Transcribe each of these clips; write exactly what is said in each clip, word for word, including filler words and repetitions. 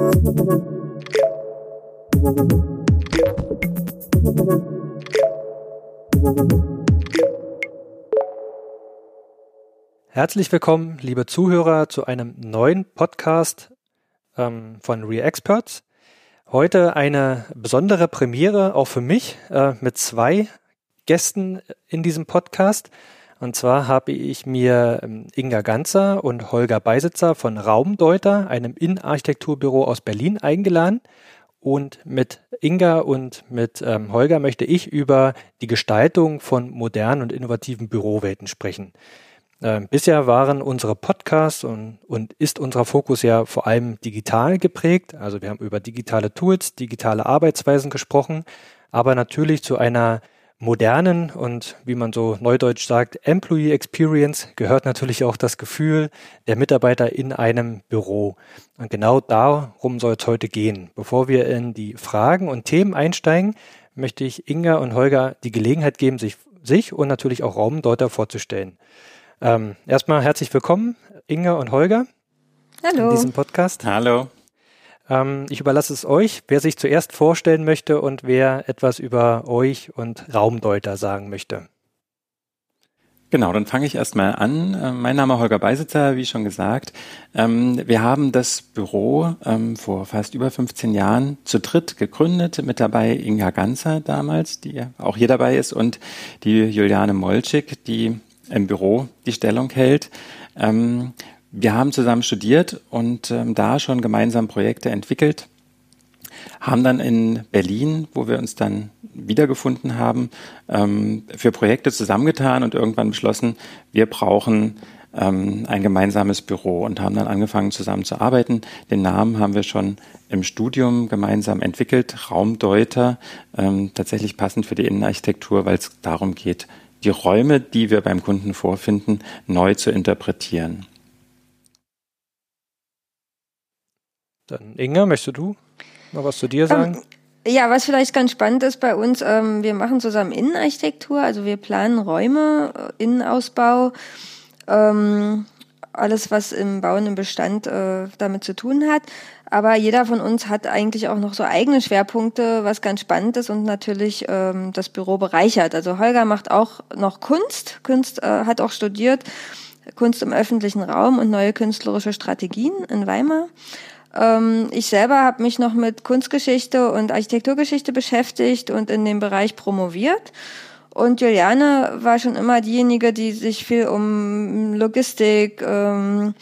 Herzlich willkommen, liebe Zuhörer, zu einem neuen Podcast ähm, von ReExperts. Heute eine besondere Premiere, auch für mich, äh, mit zwei Gästen in diesem Podcast. Und zwar habe ich mir ähm, Inga Ganzer und Holger Beisitzer von Raumdeuter, einem Innenarchitekturbüro aus Berlin, eingeladen. Und mit Inga und mit ähm, Holger möchte ich über die Gestaltung von modernen und innovativen Bürowelten sprechen. Äh, bisher waren unsere Podcasts und, und ist unser Fokus ja vor allem digital geprägt. Also wir haben über digitale Tools, digitale Arbeitsweisen gesprochen, aber natürlich zu einer modernen und, wie man so neudeutsch sagt, Employee Experience gehört natürlich auch das Gefühl der Mitarbeiter in einem Büro. Und genau darum soll es heute gehen. Bevor wir in die Fragen und Themen einsteigen, möchte ich Inga und Holger die Gelegenheit geben, sich, sich und natürlich auch Raumdeuter vorzustellen. Ähm, erstmal herzlich willkommen, Inga und Holger. Hallo. In diesem Podcast. Hallo. Ähm, ich überlasse es euch, wer sich zuerst vorstellen möchte und wer etwas über euch und Raumdeuter sagen möchte. Genau, dann fange ich erstmal an. Äh, mein Name ist Holger Beisitzer, wie schon gesagt. Ähm, wir haben das Büro ähm, vor fast über fünfzehn Jahren zu dritt gegründet, mit dabei Inga Ganzer damals, die auch hier dabei ist, und die Juliane Molczyk, die im Büro die Stellung hält. Ähm, wir haben zusammen studiert und ähm, da schon gemeinsam Projekte entwickelt, haben dann in Berlin, wo wir uns dann wiedergefunden haben, ähm, für Projekte zusammengetan und irgendwann beschlossen, wir brauchen ähm, ein gemeinsames Büro und haben dann angefangen zusammen zu arbeiten. Den Namen haben wir schon im Studium gemeinsam entwickelt, Raumdeuter, ähm, tatsächlich passend für die Innenarchitektur, weil es darum geht, die Räume, die wir beim Kunden vorfinden, neu zu interpretieren. Dann Inga, möchtest du noch was zu dir sagen? Ähm, ja, was vielleicht ganz spannend ist bei uns, ähm, wir machen zusammen Innenarchitektur, also wir planen Räume, Innenausbau, ähm, alles, was im bauenden Bestand äh, damit zu tun hat. Aber jeder von uns hat eigentlich auch noch so eigene Schwerpunkte, was ganz spannend ist und natürlich ähm, das Büro bereichert. Also Holger macht auch noch Kunst. Kunst äh, hat auch studiert, Kunst im öffentlichen Raum und neue künstlerische Strategien in Weimar. Ähm, ich selber habe mich noch mit Kunstgeschichte und Architekturgeschichte beschäftigt und in dem Bereich promoviert. Und Juliane war schon immer diejenige, die sich viel um Logistik, ähm,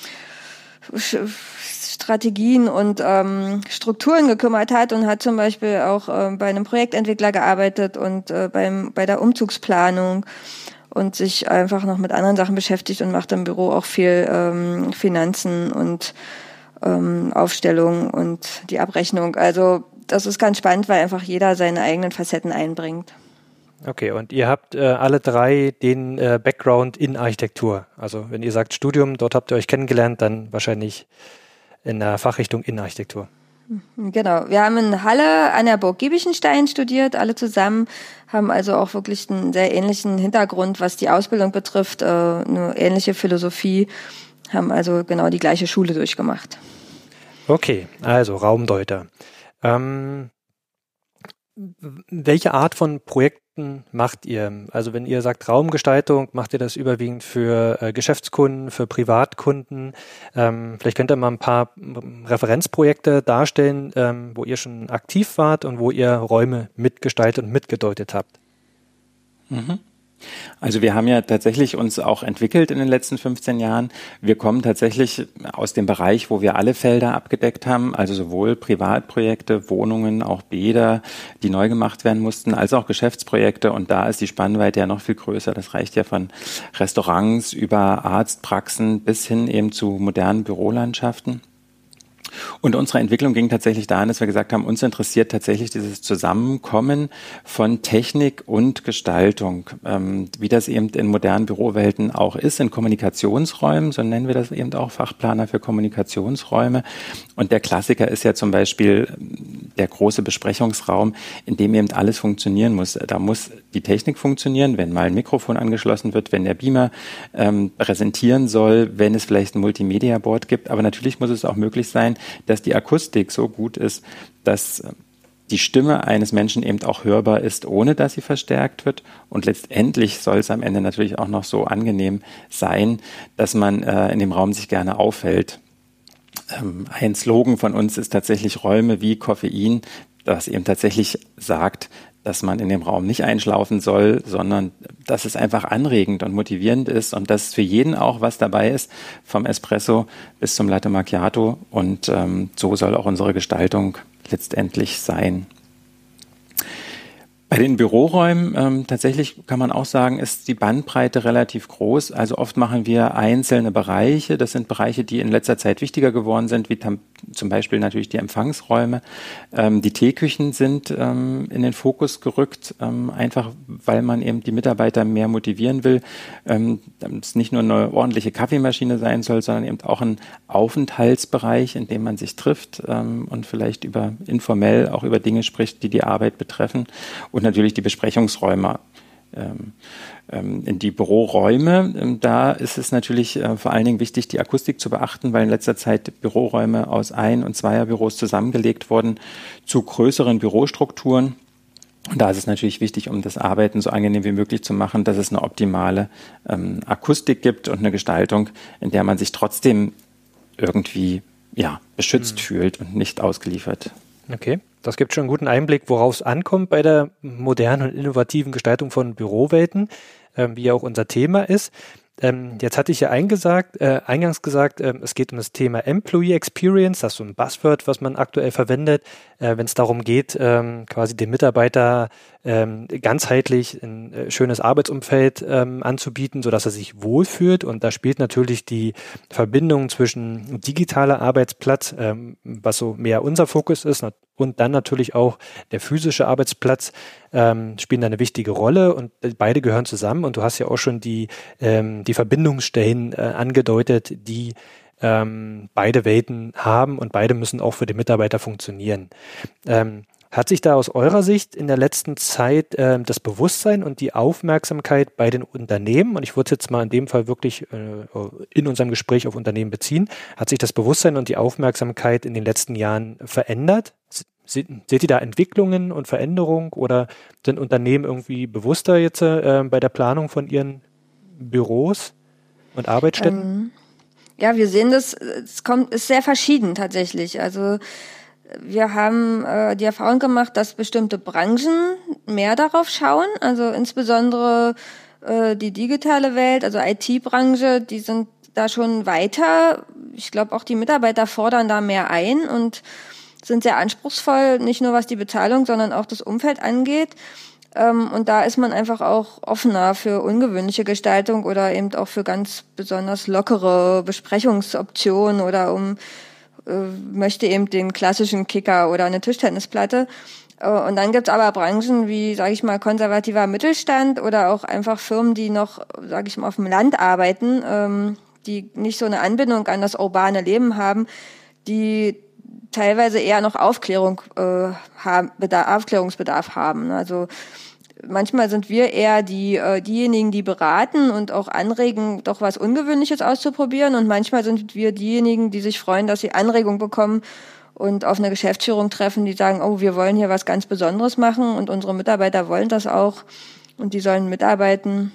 Strategien und ähm, Strukturen gekümmert hat und hat zum Beispiel auch äh, bei einem Projektentwickler gearbeitet und äh, beim bei der Umzugsplanung und sich einfach noch mit anderen Sachen beschäftigt und macht im Büro auch viel ähm, Finanzen und ähm, Aufstellung und die Abrechnung. Also das ist ganz spannend, weil einfach jeder seine eigenen Facetten einbringt. Okay, und ihr habt äh, alle drei den äh, Background in Architektur. Also wenn ihr sagt Studium, dort habt ihr euch kennengelernt, dann wahrscheinlich in der Fachrichtung Innenarchitektur. Genau, wir haben in Halle an der Burg Giebichenstein studiert, alle zusammen, haben also auch wirklich einen sehr ähnlichen Hintergrund, was die Ausbildung betrifft, äh, eine ähnliche Philosophie, haben also genau die gleiche Schule durchgemacht. Okay, also Raumdeuter. Ähm, welche Art von Projekten macht ihr? Also wenn ihr sagt Raumgestaltung, macht ihr das überwiegend für äh, Geschäftskunden, für Privatkunden? Ähm, vielleicht könnt ihr mal ein paar Referenzprojekte darstellen, ähm, wo ihr schon aktiv wart und wo ihr Räume mitgestaltet und mitgedeutet habt. Mhm. Also wir haben ja tatsächlich uns auch entwickelt in den letzten fünfzehn Jahren. Wir kommen tatsächlich aus dem Bereich, wo wir alle Felder abgedeckt haben, also sowohl Privatprojekte, Wohnungen, auch Bäder, die neu gemacht werden mussten, als auch Geschäftsprojekte. Und da ist die Spannweite ja noch viel größer. Das reicht ja von Restaurants über Arztpraxen bis hin eben zu modernen Bürolandschaften. Und unsere Entwicklung ging tatsächlich dahin, dass wir gesagt haben, uns interessiert tatsächlich dieses Zusammenkommen von Technik und Gestaltung, ähm, wie das eben in modernen Bürowelten auch ist, in Kommunikationsräumen, so nennen wir das eben auch, Fachplaner für Kommunikationsräume. Und der Klassiker ist ja zum Beispiel der große Besprechungsraum, in dem eben alles funktionieren muss. Da muss die Technik funktionieren, wenn mal ein Mikrofon angeschlossen wird, wenn der Beamer ähm, präsentieren soll, wenn es vielleicht ein Multimedia-Board gibt. Aber natürlich muss es auch möglich sein, dass die Akustik so gut ist, dass die Stimme eines Menschen eben auch hörbar ist, ohne dass sie verstärkt wird. Und letztendlich soll es am Ende natürlich auch noch so angenehm sein, dass man äh, in dem Raum sich gerne aufhält. Ähm, ein Slogan von uns ist tatsächlich Räume wie Koffein, das eben tatsächlich sagt, dass man in dem Raum nicht einschlafen soll, sondern dass es einfach anregend und motivierend ist und dass für jeden auch was dabei ist, vom Espresso bis zum Latte Macchiato. Und ähm, so soll auch unsere Gestaltung letztendlich sein. Bei den Büroräumen ähm, tatsächlich kann man auch sagen, ist die Bandbreite relativ groß. Also oft machen wir einzelne Bereiche. Das sind Bereiche, die in letzter Zeit wichtiger geworden sind, wie tam- zum Beispiel natürlich die Empfangsräume. Ähm, die Teeküchen sind ähm, in den Fokus gerückt, ähm, einfach weil man eben die Mitarbeiter mehr motivieren will. Ähm, damit es nicht nur eine ordentliche Kaffeemaschine sein soll, sondern eben auch ein Aufenthaltsbereich, in dem man sich trifft ähm, und vielleicht über informell auch über Dinge spricht, die die Arbeit betreffen. Und natürlich die Besprechungsräume, ähm, ähm, in die Büroräume. Ähm, da ist es natürlich äh, vor allen Dingen wichtig, die Akustik zu beachten, weil in letzter Zeit Büroräume aus Ein- und Zweierbüros zusammengelegt wurden zu größeren Bürostrukturen. Und da ist es natürlich wichtig, um das Arbeiten so angenehm wie möglich zu machen, dass es eine optimale ähm, Akustik gibt und eine Gestaltung, in der man sich trotzdem irgendwie ja, beschützt mhm. fühlt und nicht ausgeliefert. Okay. Das gibt schon einen guten Einblick, worauf es ankommt bei der modernen und innovativen Gestaltung von Bürowelten, ähm, wie ja auch unser Thema ist. Ähm, jetzt hatte ich ja eingesagt, äh, eingangs gesagt, äh, es geht um das Thema Employee Experience, das ist so ein Buzzword, was man aktuell verwendet, äh, wenn es darum geht, ähm, quasi dem Mitarbeiter ähm, ganzheitlich ein äh, schönes Arbeitsumfeld ähm, anzubieten, sodass er sich wohlfühlt. Und da spielt natürlich die Verbindung zwischen digitaler Arbeitsplatz, ähm, was so mehr unser Fokus ist, und dann natürlich auch der physische Arbeitsplatz ähm, spielen da eine wichtige Rolle und beide gehören zusammen. Und du hast ja auch schon die, ähm, die Verbindungsstellen äh, angedeutet, die ähm, beide Welten haben und beide müssen auch für den Mitarbeiter funktionieren. Ähm, hat sich da aus eurer Sicht in der letzten Zeit äh, das Bewusstsein und die Aufmerksamkeit bei den Unternehmen, und ich würde es jetzt mal in dem Fall wirklich äh, in unserem Gespräch auf Unternehmen beziehen, hat sich das Bewusstsein und die Aufmerksamkeit in den letzten Jahren verändert? Se- Seht ihr da Entwicklungen und Veränderungen oder sind Unternehmen irgendwie bewusster jetzt äh, bei der Planung von ihren Büros und Arbeitsstätten? Ähm, ja, wir sehen das, es kommt, ist sehr verschieden tatsächlich. Also wir haben äh, die Erfahrung gemacht, dass bestimmte Branchen mehr darauf schauen, also insbesondere äh, die digitale Welt, also I T-Branche, die sind da schon weiter. Ich glaube, auch die Mitarbeiter fordern da mehr ein und sind sehr anspruchsvoll, nicht nur was die Bezahlung, sondern auch das Umfeld angeht. Ähm, und da ist man einfach auch offener für ungewöhnliche Gestaltung oder eben auch für ganz besonders lockere Besprechungsoptionen oder um möchte eben den klassischen Kicker oder eine Tischtennisplatte. Und dann gibt's aber Branchen wie, sage ich mal, konservativer Mittelstand oder auch einfach Firmen, die noch, sage ich mal, auf dem Land arbeiten, die nicht so eine Anbindung an das urbane Leben haben, die teilweise eher noch Aufklärung äh, haben, Bedarf, Aufklärungsbedarf haben. Also manchmal sind wir eher die äh, diejenigen, die beraten und auch anregen, doch was Ungewöhnliches auszuprobieren. Und manchmal sind wir diejenigen, die sich freuen, dass sie Anregung bekommen und auf eine Geschäftsführung treffen, die sagen, oh, wir wollen hier was ganz Besonderes machen und unsere Mitarbeiter wollen das auch und die sollen mitarbeiten.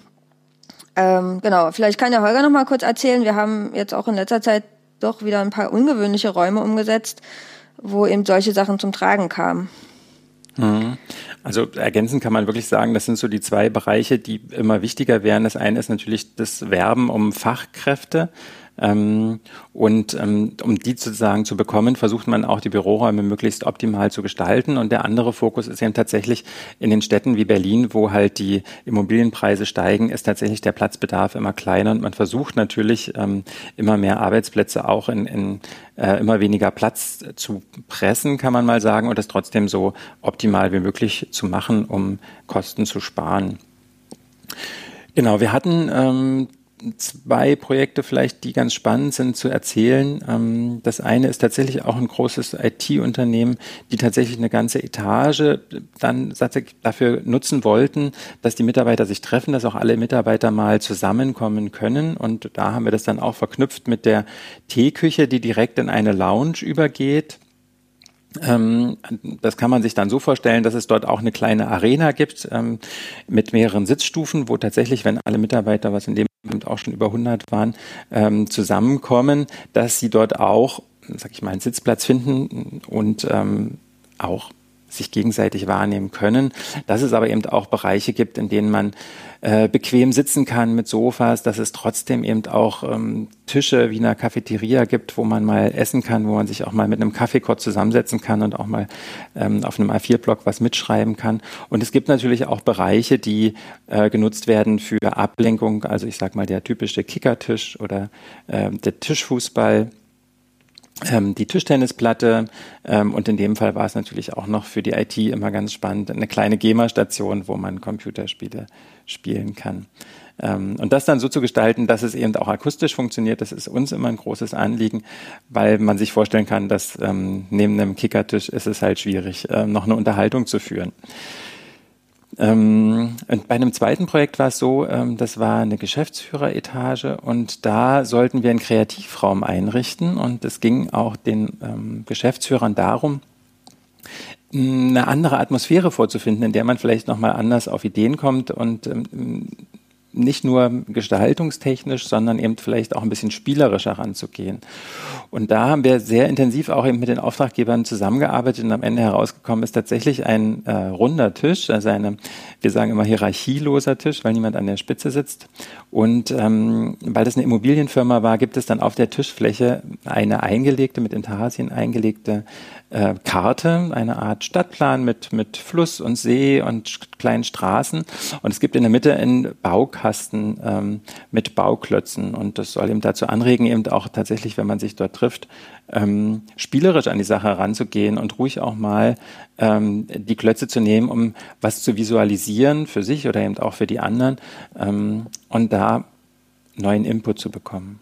Ähm, genau, vielleicht kann der Holger noch mal kurz erzählen. Wir haben jetzt auch in letzter Zeit doch wieder ein paar ungewöhnliche Räume umgesetzt, wo eben solche Sachen zum Tragen kamen. Also ergänzend kann man wirklich sagen, das sind so die zwei Bereiche, die immer wichtiger werden. Das eine ist natürlich das Werben um Fachkräfte. Ähm, und ähm, um die sozusagen zu bekommen, versucht man auch die Büroräume möglichst optimal zu gestalten. Und der andere Fokus ist eben tatsächlich in den Städten wie Berlin, wo halt die Immobilienpreise steigen, ist tatsächlich der Platzbedarf immer kleiner. Und man versucht natürlich ähm, immer mehr Arbeitsplätze auch in, in äh, immer weniger Platz zu pressen, kann man mal sagen, und das trotzdem so optimal wie möglich zu machen, um Kosten zu sparen. Genau, wir hatten ähm, zwei Projekte vielleicht, die ganz spannend sind zu erzählen. Ähm, das eine ist tatsächlich auch ein großes I T-Unternehmen, die tatsächlich eine ganze Etage dann dafür nutzen wollten, dass die Mitarbeiter sich treffen, dass auch alle Mitarbeiter mal zusammenkommen können. Und da haben wir das dann auch verknüpft mit der Teeküche, die direkt in eine Lounge übergeht. Ähm, das kann man sich dann so vorstellen, dass es dort auch eine kleine Arena gibt ähm, mit mehreren Sitzstufen, wo tatsächlich, wenn alle Mitarbeiter, was in dem Moment auch schon über hundert waren, ähm, zusammenkommen, dass sie dort auch, sag ich mal, einen Sitzplatz finden und ähm, auch sich gegenseitig wahrnehmen können. Dass es aber eben auch Bereiche gibt, in denen man äh, bequem sitzen kann mit Sofas, dass es trotzdem eben auch ähm, Tische wie in einer Cafeteria gibt, wo man mal essen kann, wo man sich auch mal mit einem Kaffee kurz zusammensetzen kann und auch mal ähm, auf einem A vier Block was mitschreiben kann. Und es gibt natürlich auch Bereiche, die äh, genutzt werden für Ablenkung, also ich sag mal der typische Kickertisch oder äh, der Tischfußball, die Tischtennisplatte ähm, und in dem Fall war es natürlich auch noch für die I T immer ganz spannend, eine kleine GEMA-Station, wo man Computerspiele spielen kann. Ähm, und das dann so zu gestalten, dass es eben auch akustisch funktioniert, das ist uns immer ein großes Anliegen, weil man sich vorstellen kann, dass ähm, neben einem Kickertisch ist es halt schwierig, äh, noch eine Unterhaltung zu führen. Ähm, und bei einem zweiten Projekt war es so, ähm, das war eine Geschäftsführeretage und da sollten wir einen Kreativraum einrichten und es ging auch den ähm, Geschäftsführern darum, eine andere Atmosphäre vorzufinden, in der man vielleicht nochmal anders auf Ideen kommt und ähm, nicht nur gestaltungstechnisch, sondern eben vielleicht auch ein bisschen spielerischer ranzugehen. Und da haben wir sehr intensiv auch eben mit den Auftraggebern zusammengearbeitet und am Ende herausgekommen ist tatsächlich ein äh, runder Tisch, also eine, wir sagen immer hierarchieloser Tisch, weil niemand an der Spitze sitzt. Und ähm, weil das eine Immobilienfirma war, gibt es dann auf der Tischfläche eine eingelegte, mit Intarsien eingelegte äh, Karte, eine Art Stadtplan mit, mit Fluss und See und kleinen Straßen. Und es gibt in der Mitte einen Baukasten ähm, mit Bauklötzen. Und das soll eben dazu anregen, eben auch tatsächlich, wenn man sich dort trifft, ähm, spielerisch an die Sache heranzugehen und ruhig auch mal ähm, die Klötze zu nehmen, um was zu visualisieren für sich oder eben auch für die anderen ähm, und da neuen Input zu bekommen.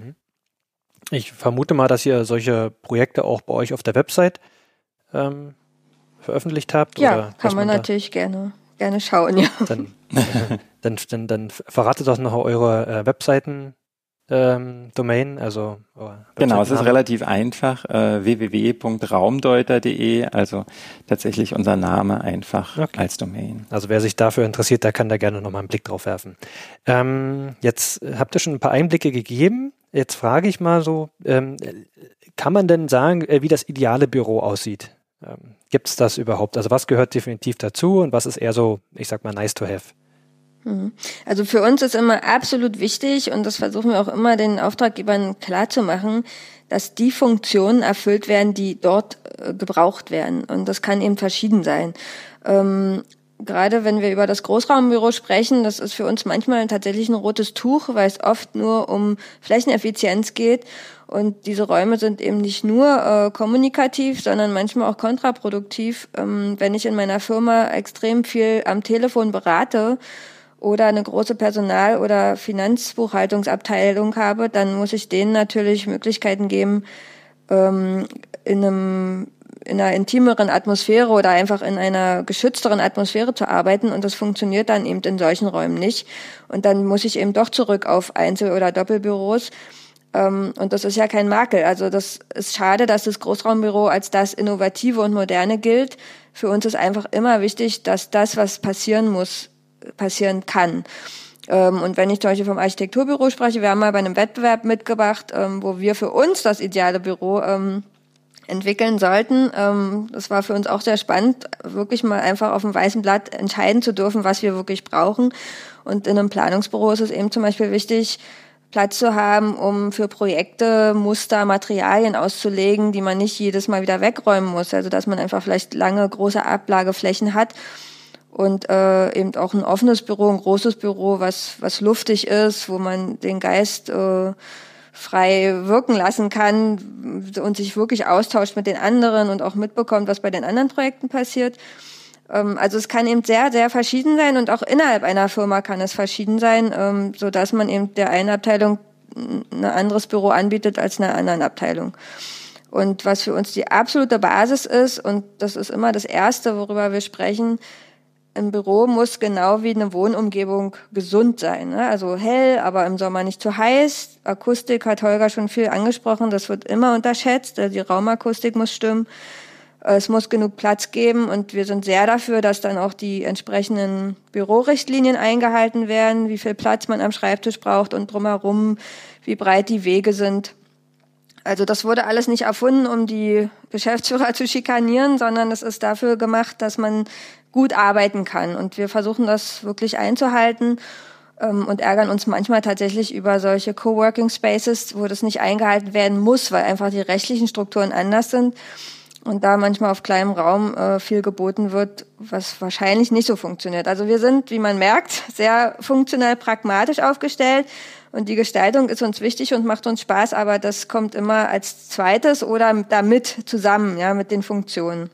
Ich vermute mal, dass ihr solche Projekte auch bei euch auf der Website ähm, veröffentlicht habt. Ja, oder kann man, man natürlich gerne, gerne schauen, ja. Dann, äh, dann, dann, dann verratet doch noch eure äh, Webseiten. Ähm, Domain, also oh, genau, es ist relativ einfach, äh, w w w punkt raumdeuter punkt d e, also tatsächlich unser Name einfach okay. als Domain. Also wer sich dafür interessiert, der kann da gerne nochmal einen Blick drauf werfen. Ähm, jetzt habt ihr schon ein paar Einblicke gegeben, jetzt frage ich mal so, ähm, kann man denn sagen, äh, wie das ideale Büro aussieht? Ähm, gibt es das überhaupt? Also was gehört definitiv dazu und was ist eher so, ich sag mal, nice to have? Also für uns ist immer absolut wichtig, und das versuchen wir auch immer den Auftraggebern klarzumachen, dass die Funktionen erfüllt werden, die dort äh, gebraucht werden. Und das kann eben verschieden sein. Ähm, gerade wenn wir über das Großraumbüro sprechen, das ist für uns manchmal tatsächlich ein rotes Tuch, weil es oft nur um Flächeneffizienz geht. Und diese Räume sind eben nicht nur äh, kommunikativ, sondern manchmal auch kontraproduktiv. Ähm, wenn ich in meiner Firma extrem viel am Telefon berate oder eine große Personal- oder Finanzbuchhaltungsabteilung habe, dann muss ich denen natürlich Möglichkeiten geben, ähm, in einem in einer intimeren Atmosphäre oder einfach in einer geschützteren Atmosphäre zu arbeiten, und das funktioniert dann eben in solchen Räumen nicht. Und dann muss ich eben doch zurück auf Einzel- oder Doppelbüros. Ähm, und das ist ja kein Makel. Also das ist schade, dass das Großraumbüro als das Innovative und Moderne gilt. Für uns ist einfach immer wichtig, dass das, was passieren muss, passieren kann. Ähm, und wenn ich zum Beispiel vom Architekturbüro spreche, wir haben mal bei einem Wettbewerb mitgemacht, ähm, wo wir für uns das ideale Büro ähm, entwickeln sollten. Ähm, das war für uns auch sehr spannend, wirklich mal einfach auf dem weißen Blatt entscheiden zu dürfen, was wir wirklich brauchen. Und in einem Planungsbüro ist es eben zum Beispiel wichtig, Platz zu haben, um für Projekte Muster, Materialien auszulegen, die man nicht jedes Mal wieder wegräumen muss. Also dass man einfach vielleicht lange große Ablageflächen hat. Und äh, eben auch ein offenes Büro, ein großes Büro, was was luftig ist, wo man den Geist äh, frei wirken lassen kann und sich wirklich austauscht mit den anderen und auch mitbekommt, was bei den anderen Projekten passiert. Ähm, also es kann eben sehr, sehr verschieden sein und auch innerhalb einer Firma kann es verschieden sein, ähm, sodass man eben der einen Abteilung ein anderes Büro anbietet als einer anderen Abteilung. Und was für uns die absolute Basis ist, und das ist immer das Erste, worüber wir sprechen, ein Büro muss genau wie eine Wohnumgebung gesund sein. Ne? Also hell, aber im Sommer nicht zu heiß. Akustik hat Holger schon viel angesprochen, das wird immer unterschätzt. Die Raumakustik muss stimmen. Es muss genug Platz geben und wir sind sehr dafür, dass dann auch die entsprechenden Bürorichtlinien eingehalten werden, wie viel Platz man am Schreibtisch braucht und drumherum, wie breit die Wege sind. Also das wurde alles nicht erfunden, um die Geschäftsführer zu schikanieren, sondern es ist dafür gemacht, dass man gut arbeiten kann. Und wir versuchen das wirklich einzuhalten ähm, und ärgern uns manchmal tatsächlich über solche Coworking Spaces, wo das nicht eingehalten werden muss, weil einfach die rechtlichen Strukturen anders sind und da manchmal auf kleinem Raum äh, viel geboten wird, was wahrscheinlich nicht so funktioniert. Also wir sind, wie man merkt, sehr funktional pragmatisch aufgestellt. Und die Gestaltung ist uns wichtig und macht uns Spaß, aber das kommt immer als zweites oder damit zusammen, ja, mit den Funktionen.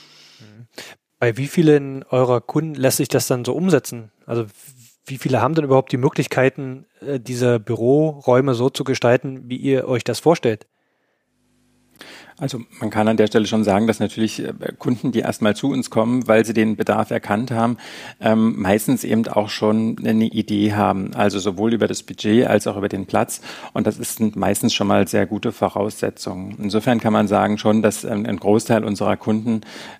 Bei wie vielen eurer Kunden lässt sich das dann so umsetzen? Also wie viele haben denn überhaupt die Möglichkeiten, diese Büroräume so zu gestalten, wie ihr euch das vorstellt? Also man kann an der Stelle schon sagen, dass natürlich Kunden, die erstmal zu uns kommen, weil sie den Bedarf erkannt haben, ähm, meistens eben auch schon eine Idee haben, also sowohl über das Budget als auch über den Platz, und das ist meistens schon mal sehr gute Voraussetzungen. Insofern kann man sagen schon, dass ähm, ein Großteil unserer Kunden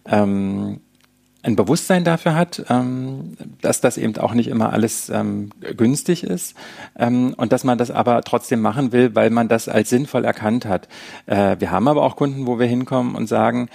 ähm, ein Bewusstsein dafür hat, ähm, dass das eben auch nicht immer alles ähm, günstig ist ähm, und dass man das aber trotzdem machen will, weil man das als sinnvoll erkannt hat. Äh, wir haben aber auch Kunden, wo wir hinkommen und sagen,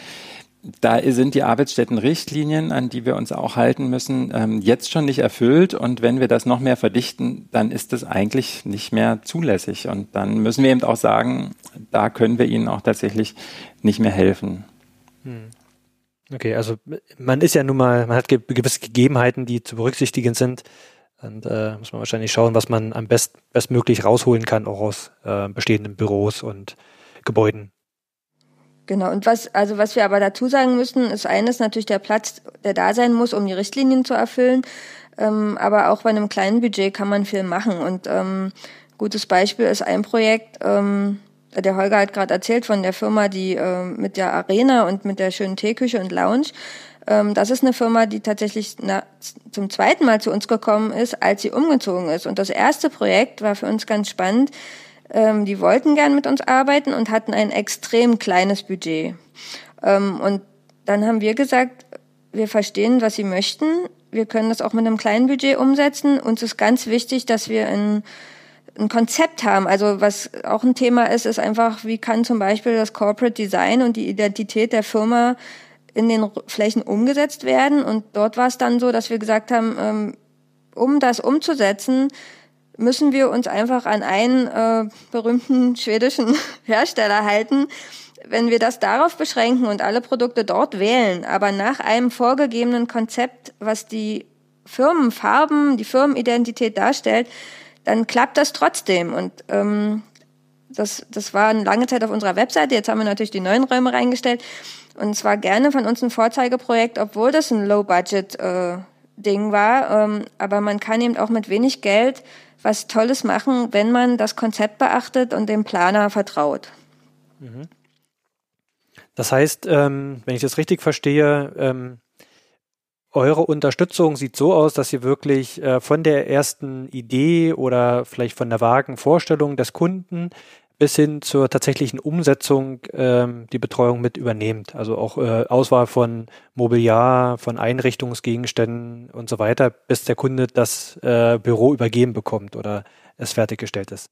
da sind die Arbeitsstättenrichtlinien, an die wir uns auch halten müssen, ähm, jetzt schon nicht erfüllt, und wenn wir das noch mehr verdichten, dann ist das eigentlich nicht mehr zulässig, und dann müssen wir eben auch sagen, da können wir ihnen auch tatsächlich nicht mehr helfen. Hm. Okay, also man ist ja nun mal, man hat ge- gewisse Gegebenheiten, die zu berücksichtigen sind, und äh, muss man wahrscheinlich schauen, was man am best bestmöglich rausholen kann, auch aus äh, bestehenden Büros und Gebäuden. Genau, und was, also was wir aber dazu sagen müssen, ist eines natürlich der Platz, der da sein muss, um die Richtlinien zu erfüllen, ähm, aber auch bei einem kleinen Budget kann man viel machen, und ähm, gutes Beispiel ist ein Projekt, ähm, der Holger hat gerade erzählt von der Firma, die äh, mit der Arena und mit der schönen Teeküche und Lounge. Ähm, das ist eine Firma, die tatsächlich na, zum zweiten Mal zu uns gekommen ist, als sie umgezogen ist. Und das erste Projekt war für uns ganz spannend. Ähm, die wollten gern mit uns arbeiten und hatten ein extrem kleines Budget. Ähm, und dann haben wir gesagt, wir verstehen, was sie möchten. Wir können das auch mit einem kleinen Budget umsetzen. Uns ist ganz wichtig, dass wir in ein Konzept haben. Also was auch ein Thema ist, ist einfach, wie kann zum Beispiel das Corporate Design und die Identität der Firma in den Flächen umgesetzt werden. Und dort war es dann so, dass wir gesagt haben, um das umzusetzen, müssen wir uns einfach an einen äh, berühmten schwedischen Hersteller halten. Wenn wir das darauf beschränken und alle Produkte dort wählen, aber nach einem vorgegebenen Konzept, was die Firmenfarben, die Firmenidentität darstellt, dann klappt das trotzdem. Und ähm, das, das war eine lange Zeit auf unserer Webseite. Jetzt haben wir natürlich die neuen Räume reingestellt. Und es war gerne von uns ein Vorzeigeprojekt, obwohl das ein Low-Budget-Ding äh, war. Ähm, aber man kann eben auch mit wenig Geld was Tolles machen, wenn man das Konzept beachtet und dem Planer vertraut. Das heißt, ähm, wenn ich das richtig verstehe, ähm, eure Unterstützung sieht so aus, dass ihr wirklich äh, von der ersten Idee oder vielleicht von der vagen Vorstellung des Kunden bis hin zur tatsächlichen Umsetzung ähm, die Betreuung mit übernehmt. Also auch äh, Auswahl von Mobiliar, von Einrichtungsgegenständen und so weiter, bis der Kunde das äh, Büro übergeben bekommt oder es fertiggestellt ist.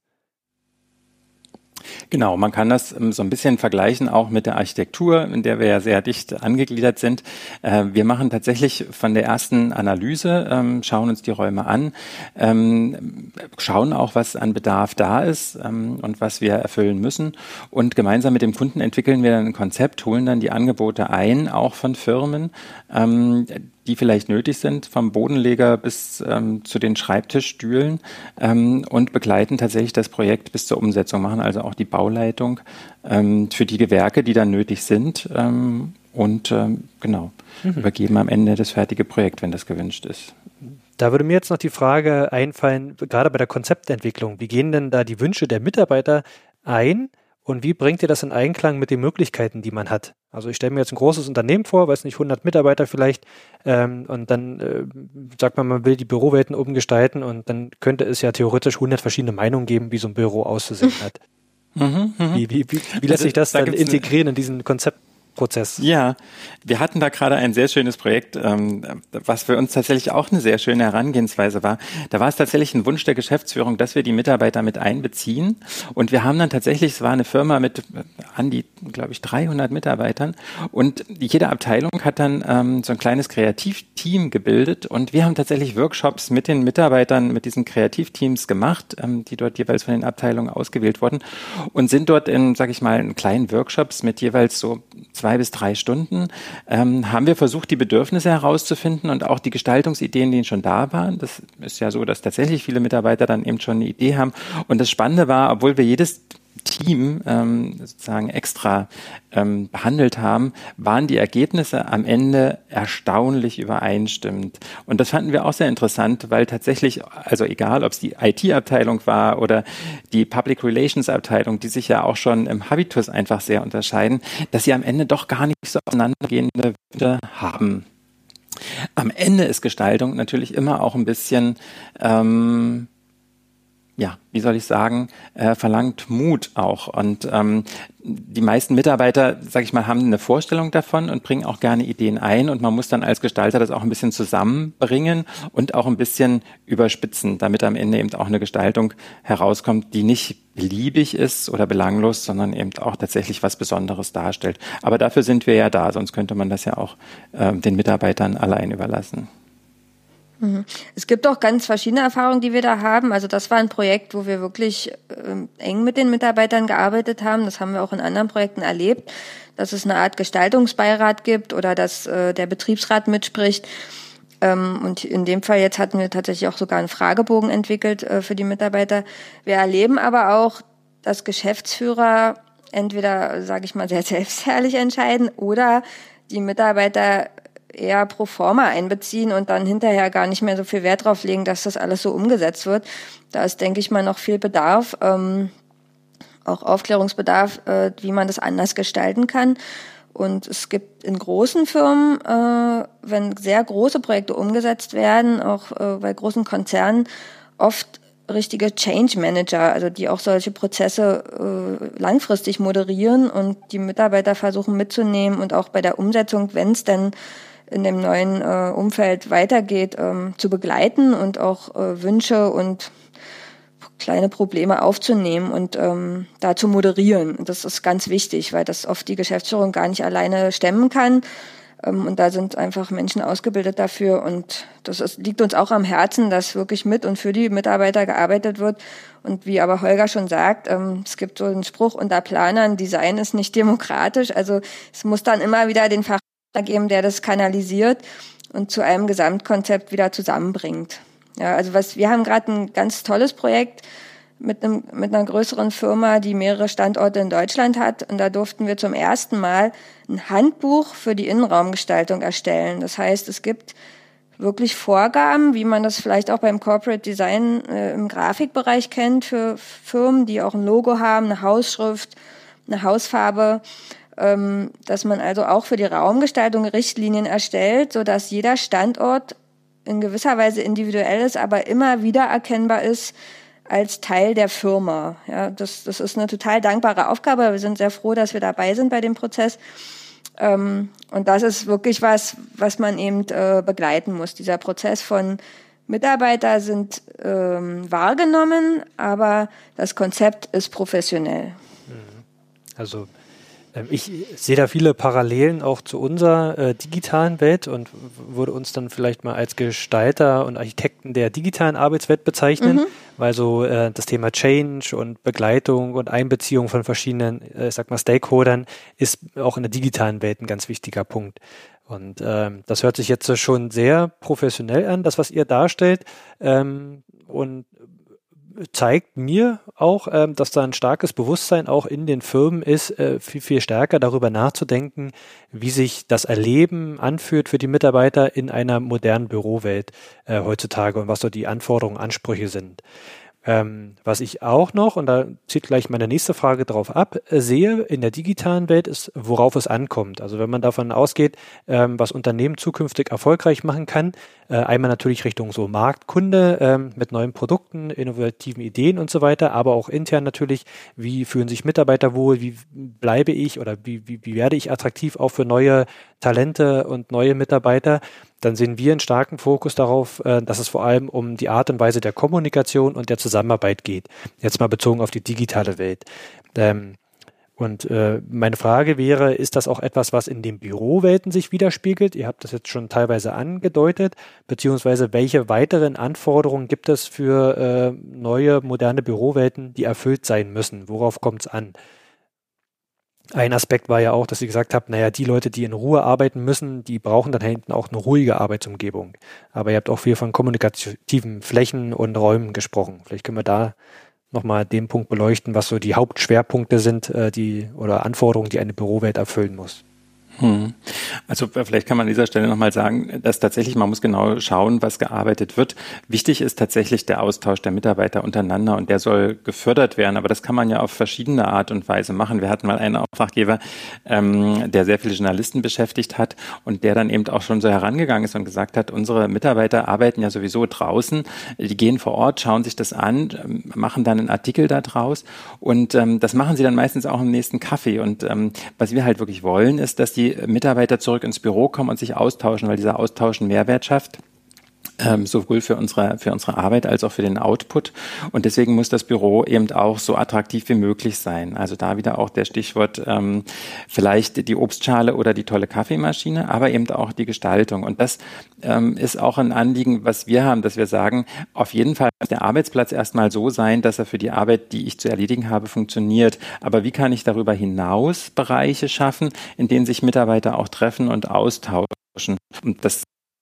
Genau, man kann das ähm, so ein bisschen vergleichen auch mit der Architektur, in der wir ja sehr dicht angegliedert sind. Äh, wir machen tatsächlich von der ersten Analyse, ähm, schauen uns die Räume an, ähm, schauen auch, was an Bedarf da ist ähm, und was wir erfüllen müssen. Und gemeinsam mit dem Kunden entwickeln wir dann ein Konzept, holen dann die Angebote ein, auch von Firmen, ähm, die vielleicht nötig sind, vom Bodenleger bis ähm, zu den Schreibtischstühlen, ähm, und begleiten tatsächlich das Projekt bis zur Umsetzung, machen also auch die Bauleitung ähm, für die Gewerke, die dann nötig sind, ähm, und ähm, genau, mhm. übergeben am Ende das fertige Projekt, wenn das gewünscht ist. Da würde mir jetzt noch die Frage einfallen, gerade bei der Konzeptentwicklung, wie gehen denn da die Wünsche der Mitarbeiter ein und wie bringt ihr das in Einklang mit den Möglichkeiten, die man hat? Also ich stelle mir jetzt ein großes Unternehmen vor, weiß nicht, hundert Mitarbeiter vielleicht, ähm, und dann äh, sagt man, man will die Bürowelten umgestalten und dann könnte es ja theoretisch hundert verschiedene Meinungen geben, wie so ein Büro auszusehen hat. Mhm, wie, wie, wie, wie lässt sich das da dann integrieren in diesen Konzeptprozess? Ja, wir hatten da gerade ein sehr schönes Projekt, ähm, was für uns tatsächlich auch eine sehr schöne Herangehensweise war. Da war es tatsächlich ein Wunsch der Geschäftsführung, dass wir die Mitarbeiter mit einbeziehen. Und wir haben dann tatsächlich, es war eine Firma mit an die, glaube ich, dreihundert Mitarbeitern. Und jede Abteilung hat dann ähm, so ein kleines Kreativteam gebildet. Und wir haben tatsächlich Workshops mit den Mitarbeitern, mit diesen Kreativteams gemacht, ähm, die dort jeweils von den Abteilungen ausgewählt wurden. Und sind dort in, sage ich mal, in kleinen Workshops mit jeweils so zwei bis drei Stunden, ähm, haben wir versucht, die Bedürfnisse herauszufinden und auch die Gestaltungsideen, die schon da waren. Das ist ja so, dass tatsächlich viele Mitarbeiter dann eben schon eine Idee haben. Und das Spannende war, obwohl wir jedes Team ähm, sozusagen extra ähm, behandelt haben, waren die Ergebnisse am Ende erstaunlich übereinstimmend. Und das fanden wir auch sehr interessant, weil tatsächlich, also egal, ob es die I T-Abteilung war oder die Public Relations-Abteilung, die sich ja auch schon im Habitus einfach sehr unterscheiden, dass sie am Ende doch gar nicht so auseinandergehende Wünsche haben. Am Ende ist Gestaltung natürlich immer auch ein bisschen ähm, ja, wie soll ich sagen, äh, verlangt Mut auch. Und ähm, die meisten Mitarbeiter, sage ich mal, haben eine Vorstellung davon und bringen auch gerne Ideen ein. Und man muss dann als Gestalter das auch ein bisschen zusammenbringen und auch ein bisschen überspitzen, damit am Ende eben auch eine Gestaltung herauskommt, die nicht beliebig ist oder belanglos, sondern eben auch tatsächlich was Besonderes darstellt. Aber dafür sind wir ja da, sonst könnte man das ja auch äh, den Mitarbeitern allein überlassen. Es gibt auch ganz verschiedene Erfahrungen, die wir da haben. Also das war ein Projekt, wo wir wirklich äh, eng mit den Mitarbeitern gearbeitet haben. Das haben wir auch in anderen Projekten erlebt, dass es eine Art Gestaltungsbeirat gibt oder dass äh, der Betriebsrat mitspricht. Ähm, und in dem Fall jetzt hatten wir tatsächlich auch sogar einen Fragebogen entwickelt äh, für die Mitarbeiter. Wir erleben aber auch, dass Geschäftsführer entweder, sage ich mal, sehr selbstherrlich entscheiden oder die Mitarbeiter eher pro forma einbeziehen und dann hinterher gar nicht mehr so viel Wert drauf legen, dass das alles so umgesetzt wird. Da ist, denke ich mal, noch viel Bedarf, ähm, auch Aufklärungsbedarf, äh, wie man das anders gestalten kann. Und es gibt in großen Firmen, äh, wenn sehr große Projekte umgesetzt werden, auch äh, bei großen Konzernen, oft richtige Change Manager, also die auch solche Prozesse äh, langfristig moderieren und die Mitarbeiter versuchen mitzunehmen und auch bei der Umsetzung, wenn es denn in dem neuen äh, Umfeld weitergeht, ähm, zu begleiten und auch äh, Wünsche und kleine Probleme aufzunehmen und ähm, da zu moderieren. Und das ist ganz wichtig, weil das oft die Geschäftsführung gar nicht alleine stemmen kann. Ähm, und da sind einfach Menschen ausgebildet dafür. Und das ist, liegt uns auch am Herzen, dass wirklich mit und für die Mitarbeiter gearbeitet wird. Und wie aber Holger schon sagt, ähm, es gibt so einen Spruch unter Planern, Design ist nicht demokratisch. Also es muss dann immer wieder den Fach geben, der das kanalisiert und zu einem Gesamtkonzept wieder zusammenbringt. Ja, also was wir haben gerade ein ganz tolles Projekt mit einem mit einer größeren Firma, die mehrere Standorte in Deutschland hat, und da durften wir zum ersten Mal ein Handbuch für die Innenraumgestaltung erstellen. Das heißt, es gibt wirklich Vorgaben, wie man das vielleicht auch beim Corporate Design äh, im Grafikbereich kennt, für Firmen, die auch ein Logo haben, eine Hausschrift, eine Hausfarbe, dass man also auch für die Raumgestaltung Richtlinien erstellt, sodass jeder Standort in gewisser Weise individuell ist, aber immer wieder erkennbar ist als Teil der Firma. Ja, das, das ist eine total dankbare Aufgabe. Wir sind sehr froh, dass wir dabei sind bei dem Prozess. Und das ist wirklich was, was man eben begleiten muss. Dieser Prozess von Mitarbeiter sind ähm, wahrgenommen, aber das Konzept ist professionell. Also ich sehe da viele Parallelen auch zu unserer äh, digitalen Welt und würde uns dann vielleicht mal als Gestalter und Architekten der digitalen Arbeitswelt bezeichnen, mhm. weil so äh, das Thema Change und Begleitung und Einbeziehung von verschiedenen, äh, ich sag mal, Stakeholdern ist auch in der digitalen Welt ein ganz wichtiger Punkt. Und ähm, das hört sich jetzt schon sehr professionell an, das, was ihr darstellt. Ähm, und zeigt mir auch, ähm, dass da ein starkes Bewusstsein auch in den Firmen ist, äh, viel, viel stärker darüber nachzudenken, wie sich das Erleben anfühlt für die Mitarbeiter in einer modernen Bürowelt äh, heutzutage und was so die Anforderungen, Ansprüche sind. Ähm, was ich auch noch, und da zieht gleich meine nächste Frage drauf ab, äh, sehe in der digitalen Welt ist, worauf es ankommt. Also wenn man davon ausgeht, ähm, was Unternehmen zukünftig erfolgreich machen kann, äh, einmal natürlich Richtung so Marktkunde ähm, mit neuen Produkten, innovativen Ideen und so weiter, aber auch intern natürlich, wie fühlen sich Mitarbeiter wohl, wie bleibe ich oder wie, wie, wie werde ich attraktiv auch für neue Talente und neue Mitarbeiter, dann sehen wir einen starken Fokus darauf, äh, dass es vor allem um die Art und Weise der Kommunikation und der Zusammenarbeit geht. Jetzt mal bezogen auf die digitale Welt. Ähm, und äh, meine Frage wäre, ist das auch etwas, was in den Bürowelten sich widerspiegelt? Ihr habt das jetzt schon teilweise angedeutet, beziehungsweise welche weiteren Anforderungen gibt es für äh, neue, moderne Bürowelten, die erfüllt sein müssen? Worauf kommt es an? Ein Aspekt war ja auch, dass Sie gesagt haben, naja, die Leute, die in Ruhe arbeiten müssen, die brauchen dann hinten auch eine ruhige Arbeitsumgebung. Aber ihr habt auch viel von kommunikativen Flächen und Räumen gesprochen. Vielleicht können wir da nochmal den Punkt beleuchten, was so die Hauptschwerpunkte sind, äh, die oder Anforderungen, die eine Bürowelt erfüllen muss. Hm. Also vielleicht kann man an dieser Stelle nochmal sagen, dass tatsächlich, man muss genau schauen, was gearbeitet wird. Wichtig ist tatsächlich der Austausch der Mitarbeiter untereinander und der soll gefördert werden, aber das kann man ja auf verschiedene Art und Weise machen. Wir hatten mal einen Auftraggeber, ähm, der sehr viele Journalisten beschäftigt hat und der dann eben auch schon so herangegangen ist und gesagt hat, unsere Mitarbeiter arbeiten ja sowieso draußen, die gehen vor Ort, schauen sich das an, machen dann einen Artikel da draus und ähm, das machen sie dann meistens auch im nächsten Kaffee und ähm, was wir halt wirklich wollen, ist, dass die Mitarbeiter zurück ins Büro kommen und sich austauschen, weil dieser Austausch einen Mehrwert schafft. Ähm, sowohl für unsere, für unsere Arbeit als auch für den Output. Und deswegen muss das Büro eben auch so attraktiv wie möglich sein. Also da wieder auch der Stichwort ähm, vielleicht die Obstschale oder die tolle Kaffeemaschine, aber eben auch die Gestaltung. Und das ähm, ist auch ein Anliegen, was wir haben, dass wir sagen, auf jeden Fall muss der Arbeitsplatz erstmal so sein, dass er für die Arbeit, die ich zu erledigen habe, funktioniert. Aber wie kann ich darüber hinaus Bereiche schaffen, in denen sich Mitarbeiter auch treffen und austauschen? Und das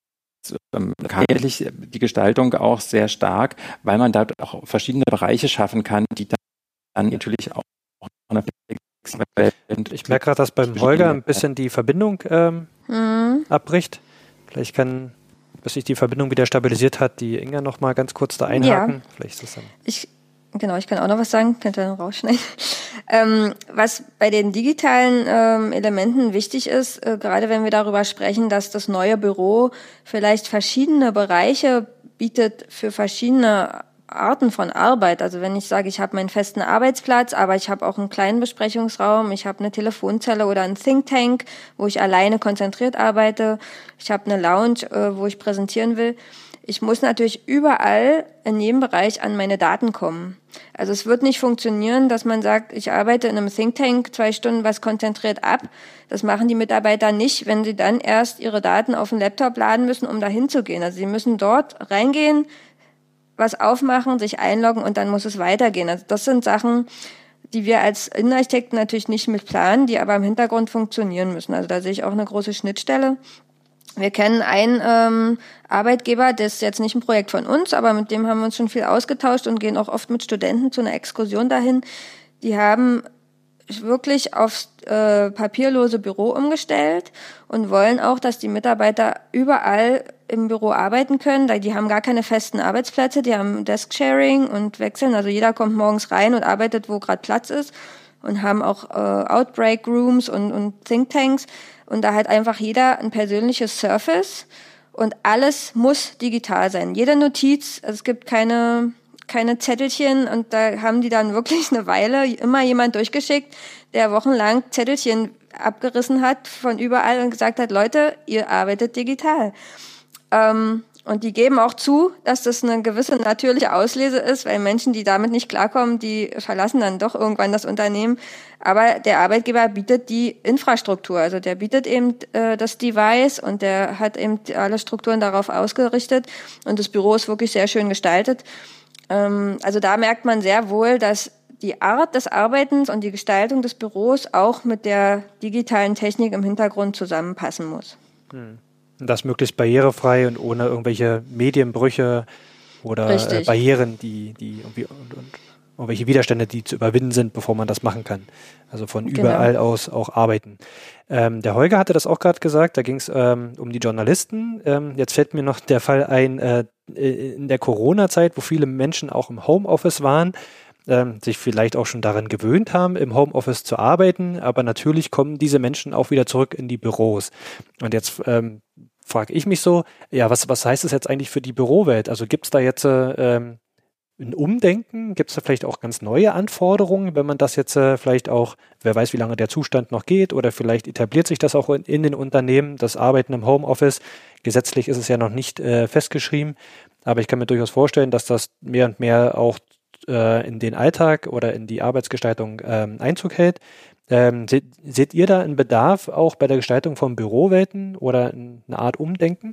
eigentlich die Gestaltung auch sehr stark, weil man da auch verschiedene Bereiche schaffen kann, die dann natürlich auch eine Flexibilität. Ich merke gerade, dass beim Holger ein bisschen die Verbindung ähm, mhm. abbricht. Vielleicht kann, bis sich die Verbindung wieder stabilisiert hat, die Inga noch mal ganz kurz da einhaken. Ja. Vielleicht ist das dann ich Genau, ich kann auch noch was sagen, könnt ihr dann rausschneiden. Ähm, was bei den digitalen ähm, Elementen wichtig ist, äh, gerade wenn wir darüber sprechen, dass das neue Büro vielleicht verschiedene Bereiche bietet für verschiedene Arten von Arbeit. Also wenn ich sage, ich habe meinen festen Arbeitsplatz, aber ich habe auch einen kleinen Besprechungsraum, ich habe eine Telefonzelle oder einen Think Tank, wo ich alleine konzentriert arbeite, ich habe eine Lounge, äh, wo ich präsentieren will. Ich muss natürlich überall in jedem Bereich an meine Daten kommen. Also es wird nicht funktionieren, dass man sagt, ich arbeite in einem Think Tank zwei Stunden was konzentriert ab. Das machen die Mitarbeiter nicht, wenn sie dann erst ihre Daten auf den Laptop laden müssen, um da hinzugehen. Also sie müssen dort reingehen, was aufmachen, sich einloggen und dann muss es weitergehen. Also das sind Sachen, die wir als Innenarchitekten natürlich nicht mit planen, die aber im Hintergrund funktionieren müssen. Also da sehe ich auch eine große Schnittstelle. Wir kennen einen ähm, Arbeitgeber, das ist jetzt nicht ein Projekt von uns, aber mit dem haben wir uns schon viel ausgetauscht und gehen auch oft mit Studenten zu einer Exkursion dahin. Die haben wirklich aufs äh, papierlose Büro umgestellt und wollen auch, dass die Mitarbeiter überall im Büro arbeiten können. Die haben gar keine festen Arbeitsplätze, die haben Desk-Sharing und wechseln. Also jeder kommt morgens rein und arbeitet, wo gerade Platz ist und haben auch äh, Outbreak-Rooms und, und Thinktanks. Und da hat einfach jeder ein persönliches Surface und alles muss digital sein. Jede Notiz, also es gibt keine keine Zettelchen und da haben die dann wirklich eine Weile immer jemand durchgeschickt, der wochenlang Zettelchen abgerissen hat von überall und gesagt hat, Leute, ihr arbeitet digital. Ähm, und die geben auch zu, dass das eine gewisse natürliche Auslese ist, weil Menschen, die damit nicht klarkommen, die verlassen dann doch irgendwann das Unternehmen. Aber der Arbeitgeber bietet die Infrastruktur, also der bietet eben äh, das Device und der hat eben alle Strukturen darauf ausgerichtet und das Büro ist wirklich sehr schön gestaltet. Ähm, also da merkt man sehr wohl, dass die Art des Arbeitens und die Gestaltung des Büros auch mit der digitalen Technik im Hintergrund zusammenpassen muss. Hm. Das möglichst barrierefrei und ohne irgendwelche Medienbrüche oder äh, Barrieren, die, die irgendwie und, und irgendwelche Widerstände, die zu überwinden sind, bevor man das machen kann. Also von überall genau. aus auch arbeiten. Ähm, der Holger hatte das auch gerade gesagt, da ging es ähm, um die Journalisten. Ähm, jetzt fällt mir noch der Fall ein, äh, in der Corona-Zeit, wo viele Menschen auch im Homeoffice waren, ähm, sich vielleicht auch schon daran gewöhnt haben, im Homeoffice zu arbeiten, aber natürlich kommen diese Menschen auch wieder zurück in die Büros. Und jetzt ähm, frage ich mich so, ja, was, was heißt das jetzt eigentlich für die Bürowelt? Also gibt es da jetzt ähm, ein Umdenken? Gibt es da vielleicht auch ganz neue Anforderungen, wenn man das jetzt äh, vielleicht auch, wer weiß, wie lange der Zustand noch geht, oder vielleicht etabliert sich das auch in, in den Unternehmen, das Arbeiten im Homeoffice. Gesetzlich ist es ja noch nicht äh, festgeschrieben, aber ich kann mir durchaus vorstellen, dass das mehr und mehr auch äh, in den Alltag oder in die Arbeitsgestaltung ähm, Einzug hält. Ähm, seht, seht ihr da einen Bedarf auch bei der Gestaltung von Bürowelten oder eine Art Umdenken?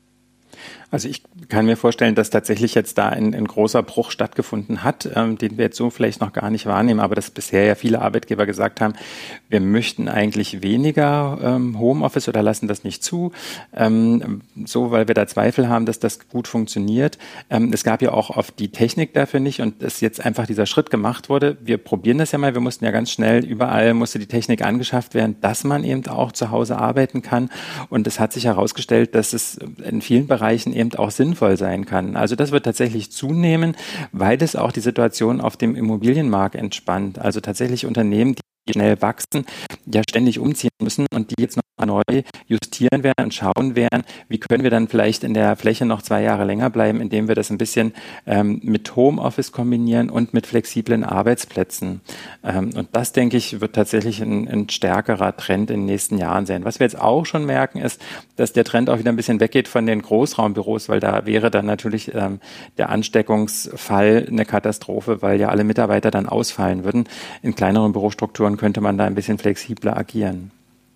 Also ich kann mir vorstellen, dass tatsächlich jetzt da ein, ein großer Bruch stattgefunden hat, ähm, den wir jetzt so vielleicht noch gar nicht wahrnehmen, aber dass bisher ja viele Arbeitgeber gesagt haben, wir möchten eigentlich weniger ähm, Homeoffice oder lassen das nicht zu, ähm, so weil wir da Zweifel haben, dass das gut funktioniert. Ähm, es gab ja auch oft die Technik dafür nicht und dass jetzt einfach dieser Schritt gemacht wurde. Wir probieren das ja mal, wir mussten ja ganz schnell, überall musste die Technik angeschafft werden, dass man eben auch zu Hause arbeiten kann, und es hat sich herausgestellt, dass es in vielen Bereichen eben auch sinnvoll sein kann. Also das wird tatsächlich zunehmen, weil es auch die Situation auf dem Immobilienmarkt entspannt. Also tatsächlich Unternehmen, die schnell wachsen, ja ständig umziehen müssen und die jetzt noch neu justieren werden und schauen werden, wie können wir dann vielleicht in der Fläche noch zwei Jahre länger bleiben, indem wir das ein bisschen ähm, mit Homeoffice kombinieren und mit flexiblen Arbeitsplätzen. Ähm, und das, denke ich, wird tatsächlich ein, ein stärkerer Trend in den nächsten Jahren sein. Was wir jetzt auch schon merken, ist, dass der Trend auch wieder ein bisschen weggeht von den Großraumbüros, weil da wäre dann natürlich ähm, der Ansteckungsfall eine Katastrophe, weil ja alle Mitarbeiter dann ausfallen würden. In kleineren Bürostrukturen könnte man da ein bisschen flexibler agieren.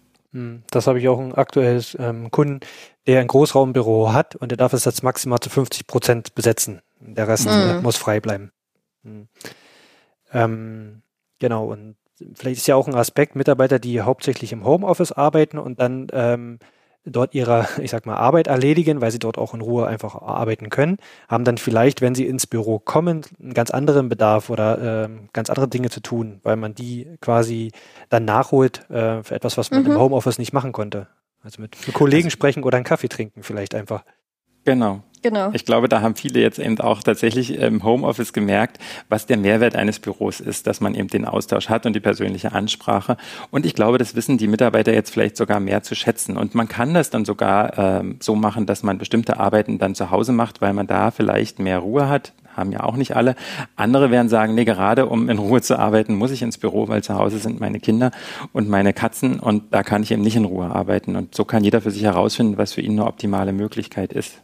Das habe ich auch ein aktuelles ähm, Kunden, der ein Großraumbüro hat, und der darf es jetzt maximal zu fünfzig Prozent besetzen. Der Rest mhm. muss frei bleiben. Mhm. Ähm, genau, und vielleicht ist ja auch ein Aspekt, Mitarbeiter, die hauptsächlich im Homeoffice arbeiten und dann ähm, dort ihre, ich sag mal, Arbeit erledigen, weil sie dort auch in Ruhe einfach arbeiten können, haben dann vielleicht, wenn sie ins Büro kommen, einen ganz anderen Bedarf oder äh, ganz andere Dinge zu tun, weil man die quasi dann nachholt äh, für etwas, was man mhm. im Homeoffice nicht machen konnte. Also mit, mit Kollegen also, sprechen oder einen Kaffee trinken vielleicht einfach. Genau. Genau. Ich glaube, da haben viele jetzt eben auch tatsächlich im Homeoffice gemerkt, was der Mehrwert eines Büros ist, dass man eben den Austausch hat und die persönliche Ansprache. Und ich glaube, das wissen die Mitarbeiter jetzt vielleicht sogar mehr zu schätzen. Und man kann das dann sogar ähm, so machen, dass man bestimmte Arbeiten dann zu Hause macht, weil man da vielleicht mehr Ruhe hat. Haben ja auch nicht alle. Andere werden sagen, nee, gerade um in Ruhe zu arbeiten, muss ich ins Büro, weil zu Hause sind meine Kinder und meine Katzen und da kann ich eben nicht in Ruhe arbeiten. Und so kann jeder für sich herausfinden, was für ihn eine optimale Möglichkeit ist.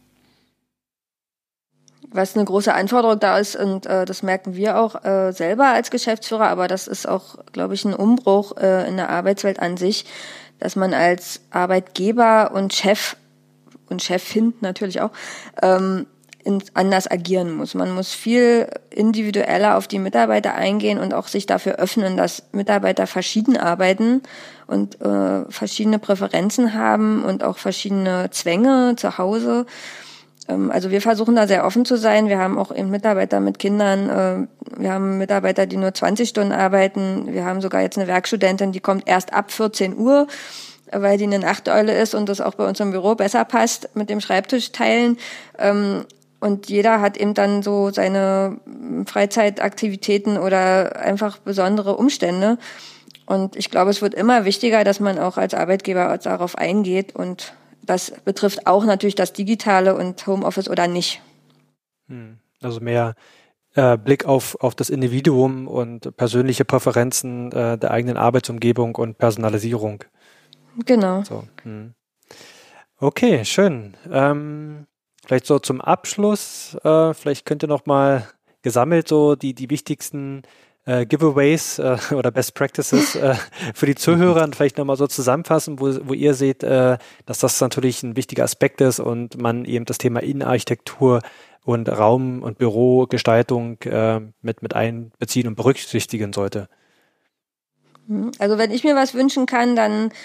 Was eine große Anforderung da ist, und äh, das merken wir auch äh, selber als Geschäftsführer, aber das ist auch, glaube ich, ein Umbruch äh, in der Arbeitswelt an sich, dass man als Arbeitgeber und Chef und Chefin natürlich auch ähm, in, anders agieren muss. Man muss viel individueller auf die Mitarbeiter eingehen und auch sich dafür öffnen, dass Mitarbeiter verschieden arbeiten und äh, verschiedene Präferenzen haben und auch verschiedene Zwänge zu Hause. Also wir versuchen da sehr offen zu sein. Wir haben auch eben Mitarbeiter mit Kindern. Wir haben Mitarbeiter, die nur zwanzig Stunden arbeiten. Wir haben sogar jetzt eine Werkstudentin, die kommt erst ab vierzehn Uhr, weil die eine Nachteule ist und das auch bei uns im Büro besser passt mit dem Schreibtisch teilen. Und jeder hat eben dann so seine Freizeitaktivitäten oder einfach besondere Umstände. Und ich glaube, es wird immer wichtiger, dass man auch als Arbeitgeber darauf eingeht, und das betrifft auch natürlich das Digitale und Homeoffice oder nicht. Also mehr äh, Blick auf, auf das Individuum und persönliche Präferenzen äh, der eigenen Arbeitsumgebung und Personalisierung. Genau. So, hm. Okay, schön. Ähm, vielleicht so zum Abschluss, äh, vielleicht könnt ihr noch mal gesammelt so die, die wichtigsten Äh, Giveaways äh, oder Best Practices äh, für die Zuhörer und vielleicht nochmal so zusammenfassen, wo, wo ihr seht, äh, dass das natürlich ein wichtiger Aspekt ist und man eben das Thema Innenarchitektur und Raum- und Bürogestaltung äh, mit, mit einbeziehen und berücksichtigen sollte. Also wenn ich mir was wünschen kann, dann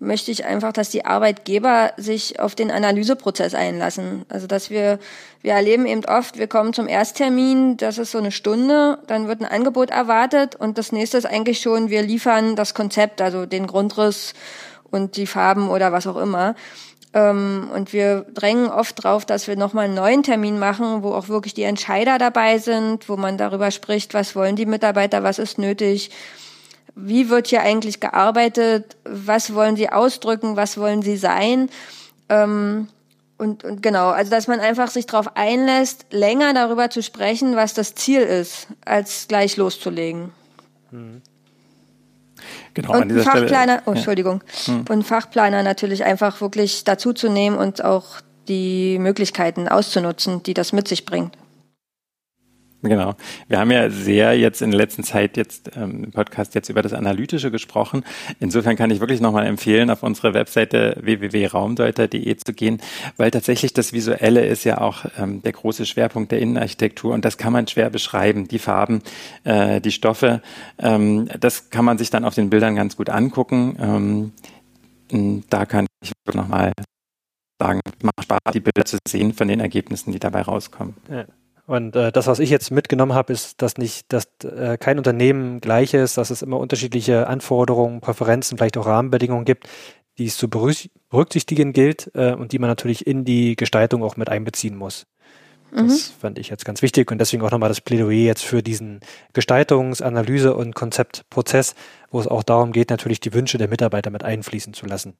möchte ich einfach, dass die Arbeitgeber sich auf den Analyseprozess einlassen. Also dass wir, wir erleben eben oft, wir kommen zum Ersttermin, das ist so eine Stunde, dann wird ein Angebot erwartet und das nächste ist eigentlich schon, wir liefern das Konzept, also den Grundriss und die Farben oder was auch immer. Und wir drängen oft drauf, dass wir nochmal einen neuen Termin machen, wo auch wirklich die Entscheider dabei sind, wo man darüber spricht, was wollen die Mitarbeiter, was ist nötig, wie wird hier eigentlich gearbeitet, was wollen sie ausdrücken, was wollen sie sein. Und, und genau, also dass man einfach sich darauf einlässt, länger darüber zu sprechen, was das Ziel ist, als gleich loszulegen. Mhm. Genau, und an dieser Fachplaner, Stelle, oh, Entschuldigung, ja. hm. und Fachplaner natürlich einfach wirklich dazu zu nehmen und auch die Möglichkeiten auszunutzen, die das mit sich bringt. Genau. Wir haben ja sehr jetzt in der letzten Zeit jetzt ähm, im Podcast jetzt über das Analytische gesprochen. Insofern kann ich wirklich nochmal empfehlen, auf unsere Webseite w w w punkt raumdeuter punkt de zu gehen, weil tatsächlich das Visuelle ist ja auch ähm, der große Schwerpunkt der Innenarchitektur und das kann man schwer beschreiben. Die Farben, äh, die Stoffe, ähm, das kann man sich dann auf den Bildern ganz gut angucken. Ähm, da kann ich nochmal sagen, es macht Spaß, die Bilder zu sehen von den Ergebnissen, die dabei rauskommen. Ja. Und äh, das, was ich jetzt mitgenommen habe, ist, dass nicht, dass äh, kein Unternehmen gleich ist, dass es immer unterschiedliche Anforderungen, Präferenzen, vielleicht auch Rahmenbedingungen gibt, die es zu berücksichtigen gilt äh, und die man natürlich in die Gestaltung auch mit einbeziehen muss. Mhm. Das fand ich jetzt ganz wichtig und deswegen auch nochmal das Plädoyer jetzt für diesen Gestaltungs-, Analyse- und Konzeptprozess, wo es auch darum geht, natürlich die Wünsche der Mitarbeiter mit einfließen zu lassen.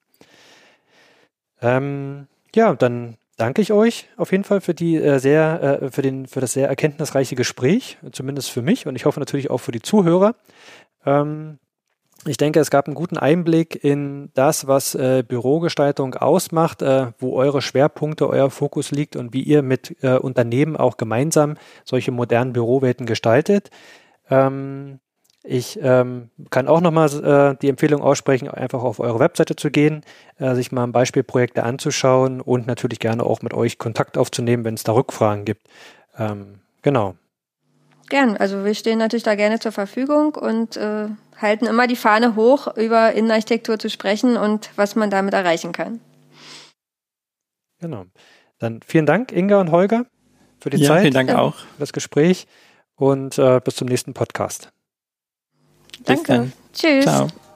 Ähm, ja, dann danke ich euch auf jeden Fall für die äh, sehr, äh, für den, für das sehr erkenntnisreiche Gespräch, zumindest für mich und ich hoffe natürlich auch für die Zuhörer. Ähm, ich denke, es gab einen guten Einblick in das, was äh, Bürogestaltung ausmacht, äh, wo eure Schwerpunkte, euer Fokus liegt und wie ihr mit äh, Unternehmen auch gemeinsam solche modernen Bürowelten gestaltet. Ähm, Ich ähm, kann auch nochmal äh, die Empfehlung aussprechen, einfach auf eure Webseite zu gehen, äh, sich mal Beispielprojekte anzuschauen und natürlich gerne auch mit euch Kontakt aufzunehmen, wenn es da Rückfragen gibt. Ähm, genau. Gern, also wir stehen natürlich da gerne zur Verfügung und äh, halten immer die Fahne hoch, über Innenarchitektur zu sprechen und was man damit erreichen kann. Genau. Dann vielen Dank, Inga und Holger, für die ja, Zeit. Vielen Dank ja. auch. Für das Gespräch und äh, bis zum nächsten Podcast. Danke. Tschüss. Ciao.